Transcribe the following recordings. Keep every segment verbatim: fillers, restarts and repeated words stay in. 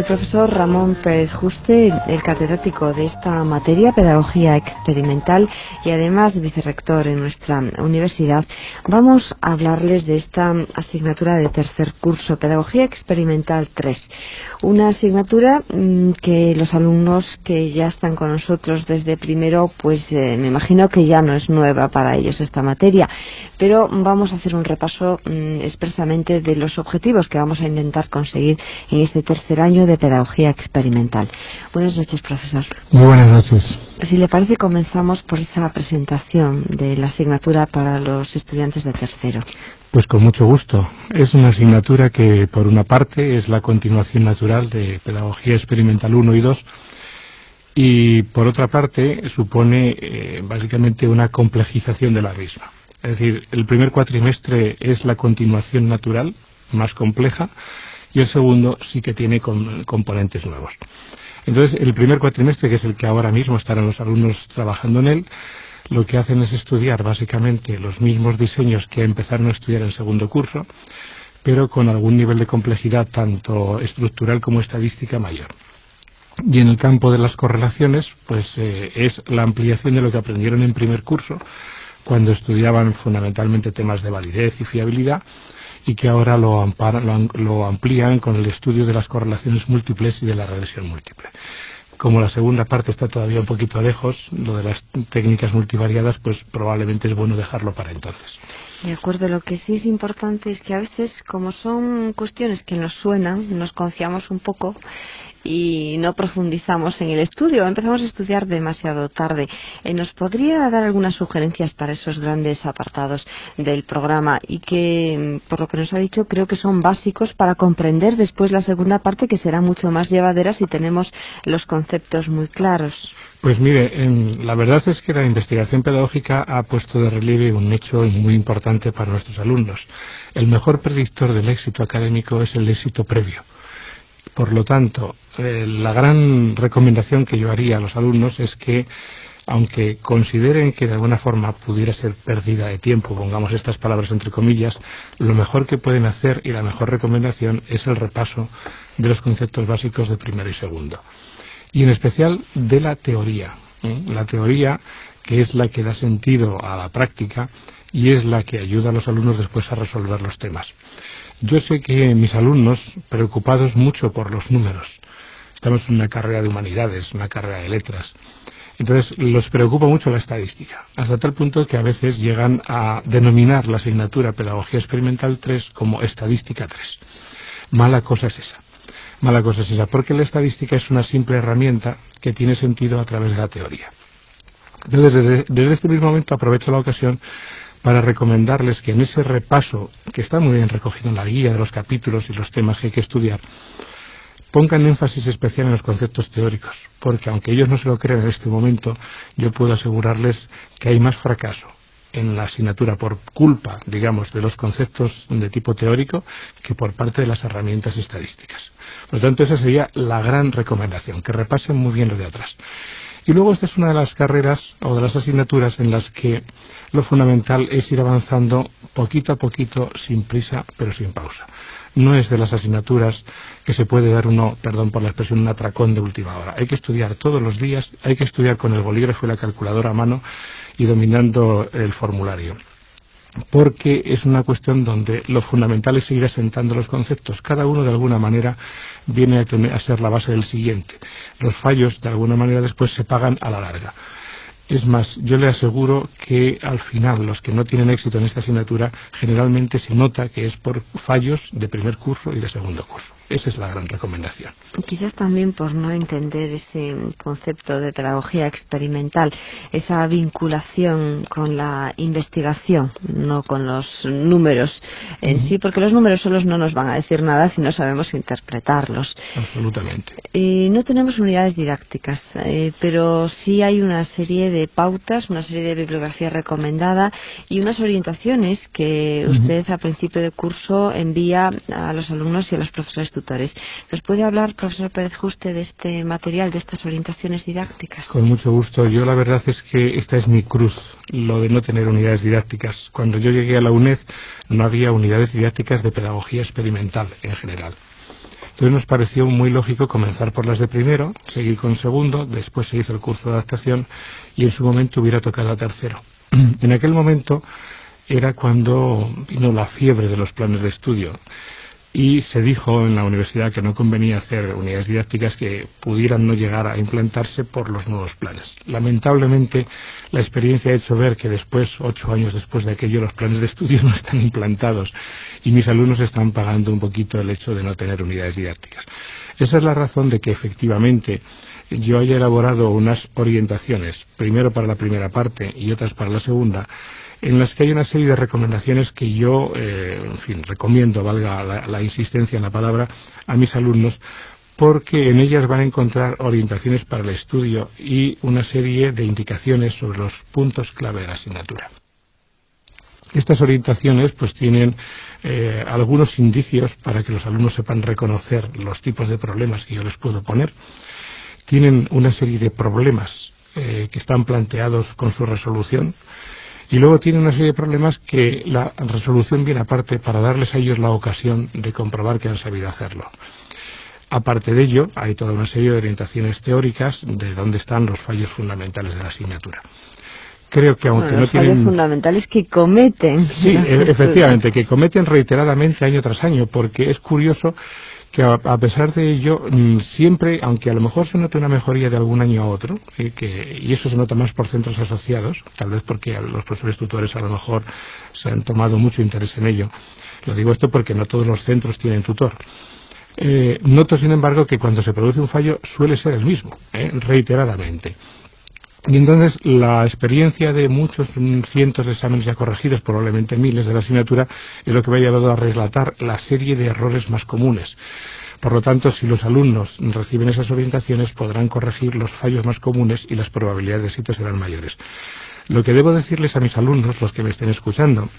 profesor Ramón Pérez Juste, el catedrático de esta materia, Pedagogía Experimental, y además vicerrector en nuestra universidad, vamos a hablarles de esta asignatura de tercer curso, Pedagogía Experimental tres. Una asignatura mmm, que los alumnos que ya están con nosotros desde primero, pues eh, me imagino que ya no es nueva para ellos esta materia, pero vamos a hacer un repaso mmm, expresamente de los objetivos que vamos a intentar conseguir en este tercer año de Pedagogía Experimental. Buenas noches, profesor. Muy buenas noches. Si le parece, comenzamos por esa presentación de la asignatura para los estudiantes de tercero. Pues con mucho gusto. Es una asignatura que, por una parte, es la continuación natural de Pedagogía Experimental uno y dos, y por otra parte, supone eh, básicamente una complejización de la misma. Es decir, el primer cuatrimestre es la continuación natural, más compleja, y el segundo sí que tiene con, componentes nuevos. Entonces, el primer cuatrimestre, que es el que ahora mismo estarán los alumnos trabajando en él, lo que hacen es estudiar básicamente los mismos diseños que empezaron a estudiar en segundo curso, pero con algún nivel de complejidad tanto estructural como estadística mayor. Y en el campo de las correlaciones, pues eh, es la ampliación de lo que aprendieron en primer curso, cuando estudiaban fundamentalmente temas de validez y fiabilidad, y que ahora lo, amparan, lo, lo amplían con el estudio de las correlaciones múltiples y de la regresión múltiple. Como la segunda parte está todavía un poquito lejos, lo de las técnicas multivariadas, pues probablemente es bueno dejarlo para entonces. De acuerdo, lo que sí es importante es que a veces, como son cuestiones que nos suenan, nos confiamos un poco y no profundizamos en el estudio, empezamos a estudiar demasiado tarde. Eh, ¿Nos podría dar algunas sugerencias para esos grandes apartados del programa y que, por lo que nos ha dicho, creo que son básicos para comprender después la segunda parte, que será mucho más llevadera si tenemos los conceptos muy claros? Pues mire, en, la verdad es que la investigación pedagógica ha puesto de relieve un hecho muy importante para nuestros alumnos. El mejor predictor del éxito académico es el éxito previo. Por lo tanto, eh, la gran recomendación que yo haría a los alumnos es que, aunque consideren que de alguna forma pudiera ser pérdida de tiempo, pongamos estas palabras entre comillas, lo mejor que pueden hacer y la mejor recomendación es el repaso de los conceptos básicos de primero y segundo. Y en especial de la teoría, ¿eh? La teoría, que es la que da sentido a la práctica y es la que ayuda a los alumnos después a resolver los temas. Yo sé que mis alumnos, preocupados mucho por los números, estamos en una carrera de humanidades, una carrera de letras, entonces los preocupa mucho la estadística, hasta tal punto que a veces llegan a denominar la asignatura Pedagogía Experimental tres como Estadística tres. Mala cosa es esa. Mala cosa es esa, porque la estadística es una simple herramienta que tiene sentido a través de la teoría. Entonces, desde, desde este mismo momento aprovecho la ocasión para recomendarles que en ese repaso, que está muy bien recogido en la guía de los capítulos y los temas que hay que estudiar, pongan énfasis especial en los conceptos teóricos, porque aunque ellos no se lo crean en este momento, yo puedo asegurarles que hay más fracaso en la asignatura por culpa, digamos, de los conceptos de tipo teórico que por parte de las herramientas estadísticas. Por lo tanto, esa sería la gran recomendación, que repasen muy bien lo de atrás. Y luego esta es una de las carreras o de las asignaturas en las que lo fundamental es ir avanzando poquito a poquito, sin prisa, pero sin pausa. No es de las asignaturas que se puede dar uno, perdón por la expresión, un atracón de última hora. Hay que estudiar todos los días, hay que estudiar con el bolígrafo y la calculadora a mano y dominando el formulario. Porque es una cuestión donde lo fundamental es seguir asentando los conceptos. Cada uno, de alguna manera, viene a, tener, a ser la base del siguiente. Los fallos, de alguna manera, después se pagan a la larga. Es más, yo le aseguro que al final los que no tienen éxito en esta asignatura generalmente se nota que es por fallos de primer curso y de segundo curso. Esa es la gran recomendación. Quizás también por no entender ese concepto de pedagogía experimental, esa vinculación con la investigación, no con los números en uh-huh. sí, porque los números solos no nos van a decir nada si no sabemos interpretarlos. Absolutamente. Eh, no tenemos unidades didácticas, eh, pero sí hay una serie de pautas, una serie de bibliografía recomendada y unas orientaciones que uh-huh. usted a principio de curso envía a los alumnos y a los profesores tutores. ¿Nos puede hablar, profesor Pérez Juste, de este material, de estas orientaciones didácticas? Con mucho gusto. Yo la verdad es que esta es mi cruz, lo de no tener unidades didácticas. Cuando yo llegué a la UNED no había unidades didácticas de pedagogía experimental en general. Entonces nos pareció muy lógico comenzar por las de primero, seguir con segundo, después se hizo el curso de adaptación y en su momento hubiera tocado a tercero. En aquel momento era cuando vino la fiebre de los planes de estudio y se dijo en la universidad que no convenía hacer unidades didácticas que pudieran no llegar a implantarse por los nuevos planes. Lamentablemente, la experiencia ha hecho ver que después, ocho años después de aquello, los planes de estudio no están implantados y mis alumnos están pagando un poquito el hecho de no tener unidades didácticas. Esa es la razón de que efectivamente yo haya elaborado unas orientaciones, primero para la primera parte y otras para la segunda, en las que hay una serie de recomendaciones que yo, eh, en fin, recomiendo, valga la, la insistencia en la palabra, a mis alumnos, porque en ellas van a encontrar orientaciones para el estudio y una serie de indicaciones sobre los puntos clave de la asignatura. Estas orientaciones pues tienen eh, algunos indicios para que los alumnos sepan reconocer los tipos de problemas que yo les puedo poner. Tienen una serie de problemas eh, que están planteados con su resolución. Y luego tiene una serie de problemas que la resolución viene aparte para darles a ellos la ocasión de comprobar que han sabido hacerlo. Aparte de ello, hay toda una serie de orientaciones teóricas de dónde están los fallos fundamentales de la asignatura. Creo que aunque bueno, no los fallos tienen... fundamentales que cometen. Sí, efectivamente, que cometen reiteradamente año tras año, porque es curioso que a, a pesar de ello, siempre, aunque a lo mejor se note una mejoría de algún año a otro, ¿sí? que, y eso se nota más por centros asociados, tal vez porque los profesores tutores a lo mejor se han tomado mucho interés en ello. Lo digo esto porque no todos los centros tienen tutor. Eh, noto, sin embargo, que cuando se produce un fallo suele ser el mismo, ¿eh? reiteradamente. Y entonces la experiencia de muchos cientos de exámenes ya corregidos, probablemente miles de la asignatura, es lo que me ha llevado a relatar la serie de errores más comunes. Por lo tanto, si los alumnos reciben esas orientaciones, podrán corregir los fallos más comunes y las probabilidades de éxito serán mayores. Lo que debo decirles a mis alumnos, los que me estén escuchando,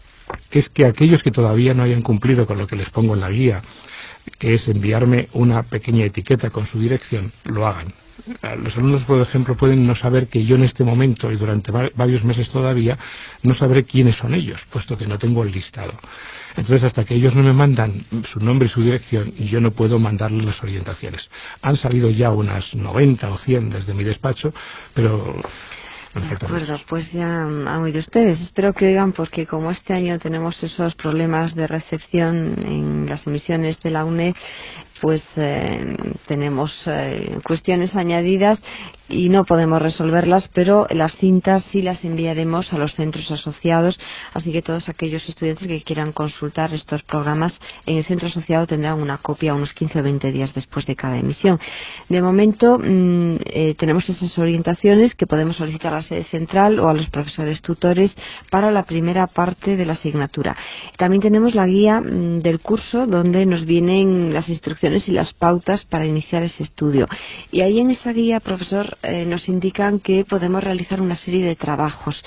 es que aquellos que todavía no hayan cumplido con lo que les pongo en la guía, que es enviarme una pequeña etiqueta con su dirección, lo hagan. Los alumnos, por ejemplo, pueden no saber que yo en este momento y durante varios meses todavía no sabré quiénes son ellos, puesto que no tengo el listado. Entonces, hasta que ellos no me mandan su nombre y su dirección, yo no puedo mandarles las orientaciones. Han salido ya unas noventa o cien desde mi despacho, pero... De acuerdo, pues ya han oído ustedes. Espero que oigan, porque como este año tenemos esos problemas de recepción en las emisiones de la U N E D, pues eh, tenemos eh, cuestiones añadidas y no podemos resolverlas, pero las cintas sí las enviaremos a los centros asociados, así que todos aquellos estudiantes que quieran consultar estos programas en el centro asociado tendrán una copia unos quince o veinte días después de cada emisión. De momento mmm, eh, tenemos esas orientaciones que podemos solicitar a la sede central o a los profesores tutores para la primera parte de la asignatura. También tenemos la guía mmm, del curso, donde nos vienen las instrucciones y las pautas para iniciar ese estudio. Y ahí en esa guía, profesor, eh, nos indican que podemos realizar una serie de trabajos.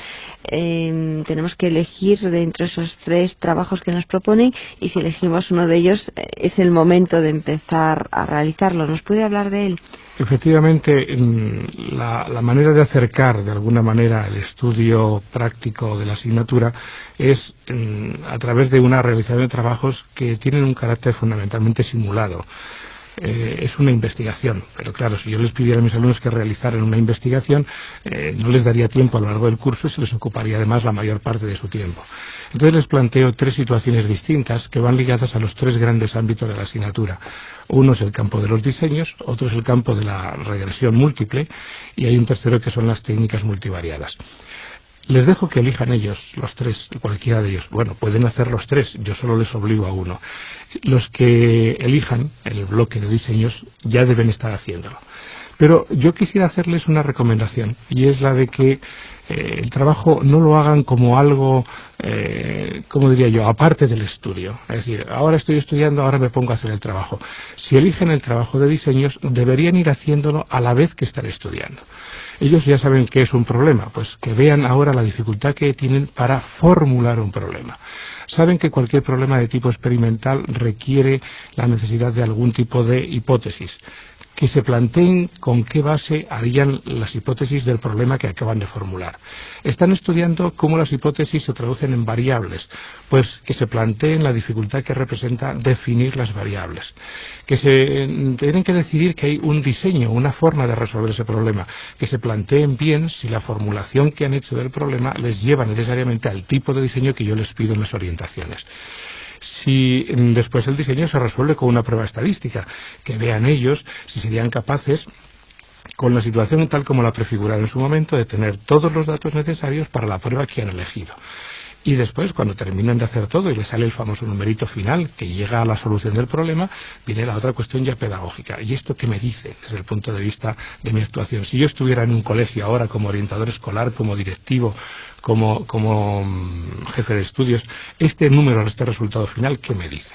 Eh, tenemos que elegir de entre esos tres trabajos que nos proponen, y si elegimos uno de ellos eh, es el momento de empezar a realizarlo. ¿Nos puede hablar de él? Efectivamente, la, la manera de acercar de alguna manera el estudio práctico de la asignatura es a través de una realización de trabajos que tienen un carácter fundamentalmente simulado. Eh, es una investigación, pero claro, si yo les pidiera a mis alumnos que realizaran una investigación, eh, no les daría tiempo a lo largo del curso y se les ocuparía además la mayor parte de su tiempo. Entonces les planteo tres situaciones distintas que van ligadas a los tres grandes ámbitos de la asignatura. Uno es el campo de los diseños, otro es el campo de la regresión múltiple y hay un tercero que son las técnicas multivariadas. Les dejo que elijan ellos, los tres, cualquiera de ellos. Bueno, pueden hacer los tres, yo solo les obligo a uno. Los que elijan el bloque de diseños ya deben estar haciéndolo. Pero yo quisiera hacerles una recomendación, y es la de que eh, el trabajo no lo hagan como algo, eh, como diría yo, aparte del estudio. Es decir, ahora estoy estudiando, ahora me pongo a hacer el trabajo. Si eligen el trabajo de diseños, deberían ir haciéndolo a la vez que están estudiando. Ellos ya saben qué es un problema, pues que vean ahora la dificultad que tienen para formular un problema. Saben que cualquier problema de tipo experimental requiere la necesidad de algún tipo de hipótesis, que se planteen con qué base harían las hipótesis del problema que acaban de formular. Están estudiando cómo las hipótesis se traducen en variables, pues que se planteen la dificultad que representa definir las variables, que se tienen que decidir que hay un diseño, una forma de resolver ese problema, que se planteen bien si la formulación que han hecho del problema les lleva necesariamente al tipo de diseño que yo les pido en las orientaciones. Si después el diseño se resuelve con una prueba estadística, que vean ellos si serían capaces, con la situación tal como la prefiguraron en su momento, de tener todos los datos necesarios para la prueba que han elegido. Y después, cuando terminan de hacer todo y les sale el famoso numerito final que llega a la solución del problema, viene la otra cuestión ya pedagógica. ¿Y esto qué me dice desde el punto de vista de mi actuación? Si yo estuviera en un colegio ahora como orientador escolar, como directivo, como, como um, jefe de estudios, este número, este resultado final, ¿qué me dice?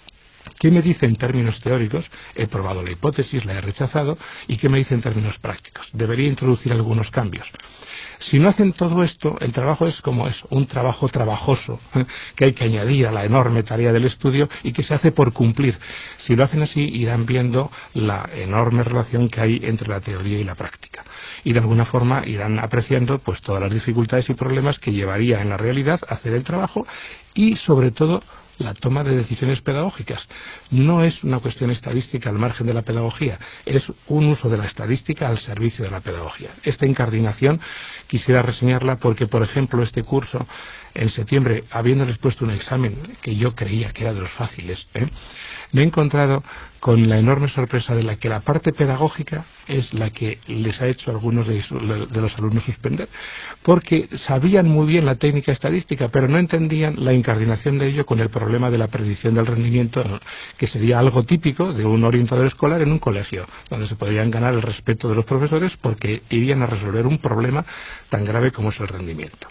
¿Qué me dice en términos teóricos? He probado la hipótesis, la he rechazado. ¿Y qué me dice en términos prácticos? Debería introducir algunos cambios. Si no hacen todo esto, el trabajo es como es, un trabajo trabajoso, ¿eh? que hay que añadir a la enorme tarea del estudio y que se hace por cumplir. Si lo hacen así, irán viendo la enorme relación que hay entre la teoría y la práctica. Y de alguna forma irán apreciando pues todas las dificultades y problemas que llevaría en la realidad a hacer el trabajo y, sobre todo, la toma de decisiones pedagógicas. No es una cuestión estadística al margen de la pedagogía, es un uso de la estadística al servicio de la pedagogía. Esta incardinación quisiera reseñarla porque, por ejemplo, este curso, en septiembre, habiéndoles puesto un examen que yo creía que era de los fáciles, ¿eh? me he encontrado con la enorme sorpresa de la que la parte pedagógica es la que les ha hecho a algunos de, de los alumnos suspender, porque sabían muy bien la técnica estadística, pero no entendían la incardinación de ello con el problema de la predicción del rendimiento, que sería algo típico de un orientador escolar en un colegio, donde se podrían ganar el respeto de los profesores porque irían a resolver un problema tan grave como es el rendimiento.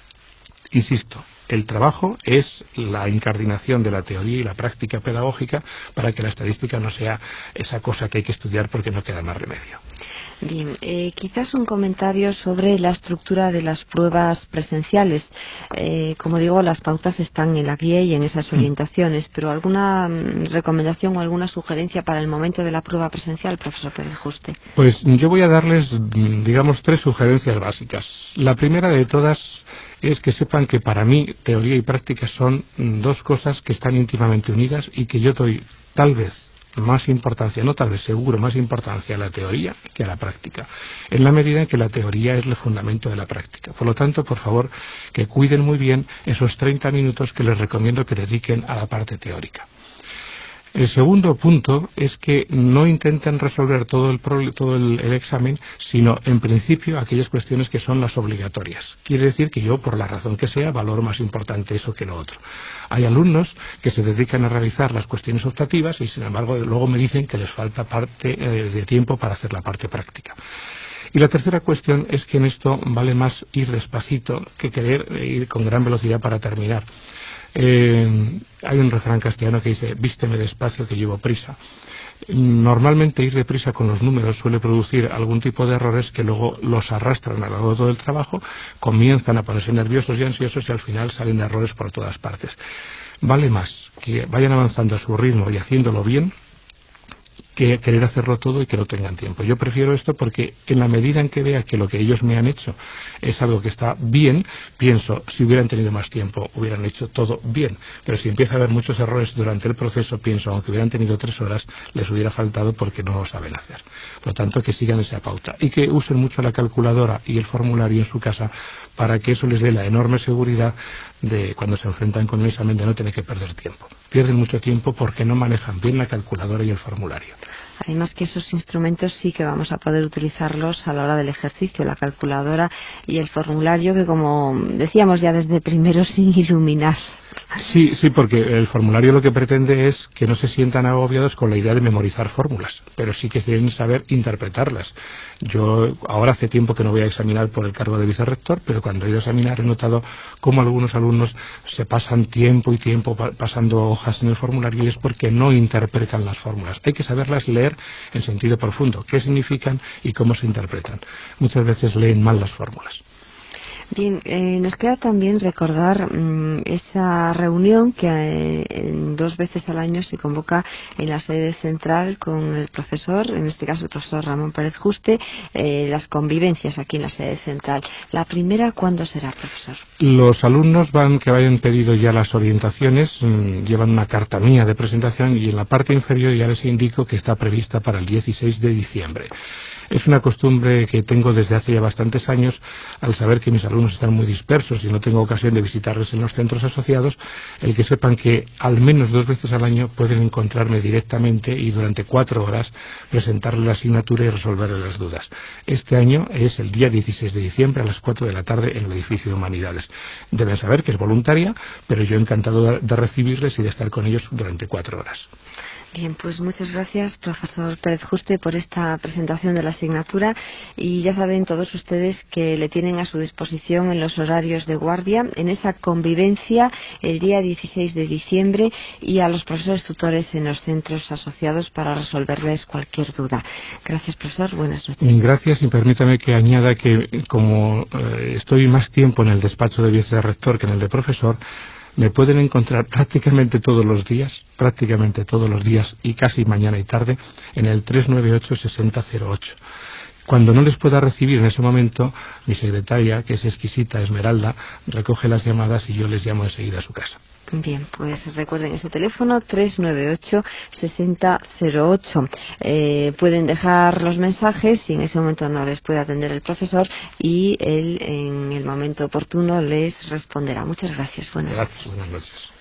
Insisto, el trabajo es la incardinación de la teoría y la práctica pedagógica para que la estadística no sea esa cosa que hay que estudiar porque no queda más remedio. Bien, eh, quizás un comentario sobre la estructura de las pruebas presenciales. Eh, como digo, las pautas están en la guía y en esas orientaciones, pero ¿alguna mm, recomendación o alguna sugerencia para el momento de la prueba presencial, profesor Pérez Juste? Pues yo voy a darles, digamos, tres sugerencias básicas. La primera de todas es que sepan que para mí teoría y práctica son dos cosas que están íntimamente unidas y que yo doy tal vez más importancia, no tal vez seguro, más importancia a la teoría que a la práctica, en la medida en que la teoría es el fundamento de la práctica. Por lo tanto, por favor, que cuiden muy bien esos treinta minutos que les recomiendo que dediquen a la parte teórica. El segundo punto es que no intenten resolver todo el, todo el, el examen, sino en principio aquellas cuestiones que son las obligatorias. Quiere decir que yo, por la razón que sea, valoro más importante eso que lo otro. Hay alumnos que se dedican a realizar las cuestiones optativas y, sin embargo, luego me dicen que les falta parte eh, de tiempo para hacer la parte práctica. Y la tercera cuestión es que en esto vale más ir despacito que querer ir con gran velocidad para terminar. Eh, hay un refrán castellano que dice: vísteme despacio que llevo prisa. Normalmente ir deprisa con los números suele producir algún tipo de errores que luego los arrastran a lo largo de todo el trabajo, comienzan a ponerse nerviosos y ansiosos y al final salen errores por todas partes. Vale más que vayan avanzando a su ritmo y haciéndolo bien que querer hacerlo todo y que no tengan tiempo. Yo prefiero esto porque en la medida en que vea que lo que ellos me han hecho es algo que está bien, pienso, si hubieran tenido más tiempo, hubieran hecho todo bien. Pero si empieza a haber muchos errores durante el proceso, pienso, aunque hubieran tenido tres horas, les hubiera faltado porque no lo saben hacer. Por lo tanto, que sigan esa pauta y que usen mucho la calculadora y el formulario en su casa para que eso les dé la enorme seguridad de cuando se enfrentan con un examen de no tener que perder tiempo. Pierden mucho tiempo porque no manejan bien la calculadora y el formulario. Además que esos instrumentos sí que vamos a poder utilizarlos a la hora del ejercicio, la calculadora y el formulario, que como decíamos ya desde primero, sin iluminar. Sí, sí, porque el formulario lo que pretende es que no se sientan agobiados con la idea de memorizar fórmulas, pero sí que deben saber interpretarlas. Yo ahora hace tiempo que no voy a examinar por el cargo de vicerrector, pero cuando he ido a examinar he notado cómo algunos alumnos se pasan tiempo y tiempo pasando hojas en el formulario y es porque no interpretan las fórmulas. Hay que saberlas leer en sentido profundo, qué significan y cómo se interpretan. Muchas veces leen mal las fórmulas. Bien, eh, nos queda también recordar mmm, esa reunión que eh, dos veces al año se convoca en la sede central con el profesor, en este caso el profesor Ramón Pérez Juste, eh, las convivencias aquí en la sede central. La primera, ¿cuándo será, profesor? Los alumnos van que hayan pedido ya las orientaciones, mmm, llevan una carta mía de presentación y en la parte inferior ya les indico que está prevista para el dieciséis de diciembre. Es una costumbre que tengo desde hace ya bastantes años, al saber que mis alumnos están muy dispersos y no tengo ocasión de visitarles en los centros asociados, el que sepan que al menos dos veces al año pueden encontrarme directamente y durante cuatro horas presentarles la asignatura y resolverles las dudas. Este año es el día dieciséis de diciembre a las cuatro de la tarde en el edificio de Humanidades. Deben saber que es voluntaria, pero yo encantado de recibirles y de estar con ellos durante cuatro horas. Bien, pues muchas gracias, profesor Pérez Juste, por esta presentación de la asignatura, y ya saben todos ustedes que le tienen a su disposición en los horarios de guardia, en esa convivencia el día dieciséis de diciembre, y a los profesores tutores en los centros asociados para resolverles cualquier duda. Gracias, profesor. Buenas noches. Gracias, y permítame que añada que como eh, estoy más tiempo en el despacho de vicerrector que en el de profesor, me pueden encontrar prácticamente todos los días, prácticamente todos los días y casi mañana y tarde en el tres nueve ocho, seis cero cero ocho. Cuando no les pueda recibir en ese momento, mi secretaria, que es exquisita, Esmeralda, recoge las llamadas y yo les llamo enseguida a su casa. Bien, pues recuerden ese teléfono tres nueve ocho, seis cero cero ocho. Eh, pueden dejar los mensajes si en ese momento no les puede atender el profesor y él en el momento oportuno les responderá. Muchas gracias. Buenas Gracias, noches. buenas noches.